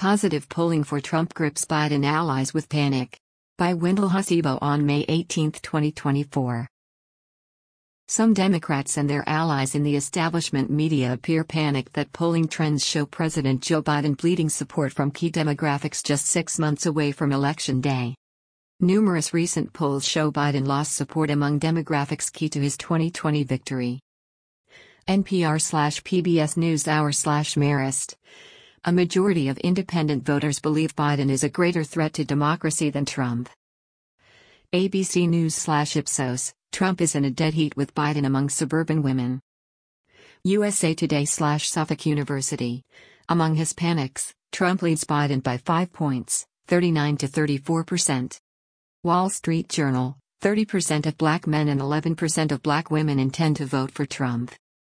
Positive polling for Trump grips Biden allies with panic. By Wendell Hussebo on May 18, 2024. Some Democrats and their allies in the establishment media appear panicked that polling trends show President Joe Biden bleeding support from key demographics just 6 months away from Election Day. Numerous recent polls show Biden lost support among demographics key to his 2020 victory. NPR/PBS NewsHour/Marist. A majority of independent voters believe Biden is a greater threat to democracy than Trump. ABC News/Ipsos. Trump is in a dead heat with Biden among suburban women. USA Today/Suffolk University. Among Hispanics, Trump leads Biden by 5 points, 39 to 34%. Wall Street Journal. 30% of black men and 11% of black women intend to vote for Trump.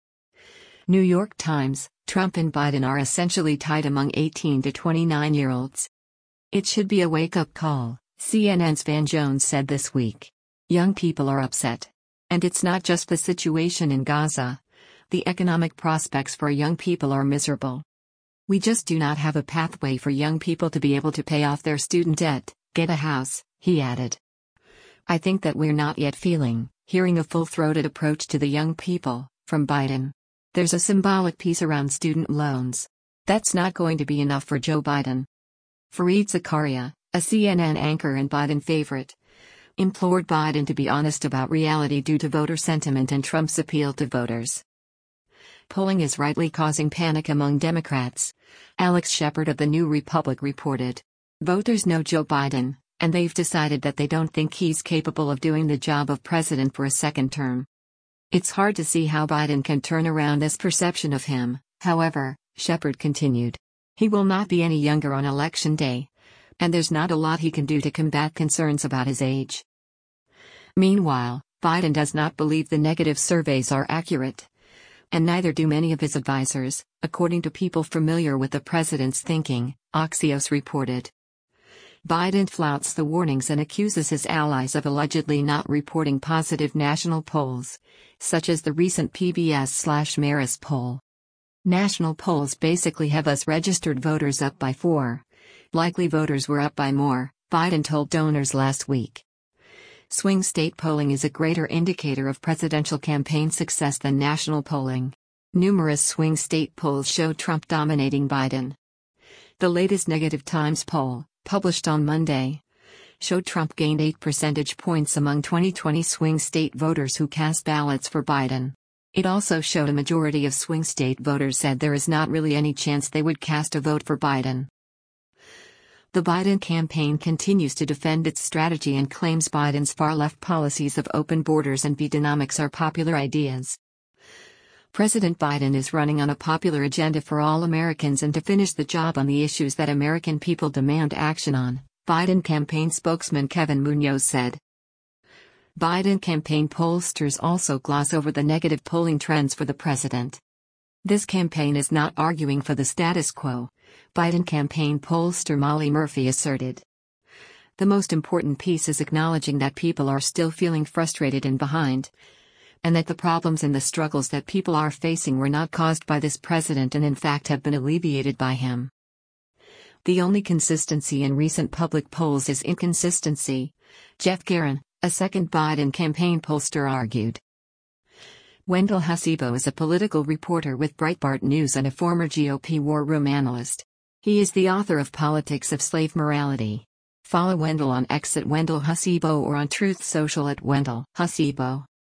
New York Times. Trump and Biden are essentially tied among 18 to 29-year-olds. It should be a wake-up call, CNN's Van Jones said this week. Young people are upset. And it's not just the situation in Gaza. The economic prospects for young people are miserable. We just do not have a pathway for young people to be able to pay off their student debt, get a house, he added. I think that we're not yet hearing a full-throated approach to the young people, from Biden. There's a symbolic piece around student loans. That's not going to be enough for Joe Biden. Fareed Zakaria, a CNN anchor and Biden favorite, implored Biden to be honest about reality due to voter sentiment and Trump's appeal to voters. Polling is rightly causing panic among Democrats, Alex Shepard of the New Republic reported. Voters know Joe Biden, and they've decided that they don't think he's capable of doing the job of president for a second term. It's hard to see how Biden can turn around this perception of him, however, Shepard continued. He will not be any younger on Election Day. And there's not a lot he can do to combat concerns about his age. Meanwhile, Biden does not believe the negative surveys are accurate. And neither do many of his advisors, according to people familiar with the president's thinking, Axios reported. Biden flouts the warnings and accuses his allies of allegedly not reporting positive national polls, such as the recent PBS/Marist poll. National polls basically have us registered voters up by 4. Likely voters were up by more, Biden told donors last week. Swing state polling is a greater indicator of presidential campaign success than national polling. Numerous swing state polls show Trump dominating Biden. The latest Negative Times poll, published on Monday, showed Trump gained 8 percentage points among 2020 swing state voters who cast ballots for Biden. It also showed a majority of swing state voters said there is not really any chance they would cast a vote for Biden. The Biden campaign continues to defend its strategy and claims Biden's far-left policies of open borders and Bidenomics are popular ideas. President Biden is running on a popular agenda for all Americans and to finish the job on the issues that American people demand action on, Biden campaign spokesman Kevin Munoz said. Biden campaign pollsters also gloss over the negative polling trends for the president. This campaign is not arguing for the status quo, Biden campaign pollster Molly Murphy asserted. The most important piece is acknowledging that people are still feeling frustrated and behind, and that the problems and the struggles that people are facing were not caused by this president and in fact have been alleviated by him. The only consistency in recent public polls is inconsistency, Jeff Guerin, a second Biden campaign pollster argued. Wendell Hussebo is a political reporter with Breitbart News and a former GOP war room analyst. He is the author of Politics of Slave Morality. Follow Wendell on X at Wendell Hussebo or on Truth Social at Wendell Hussebo.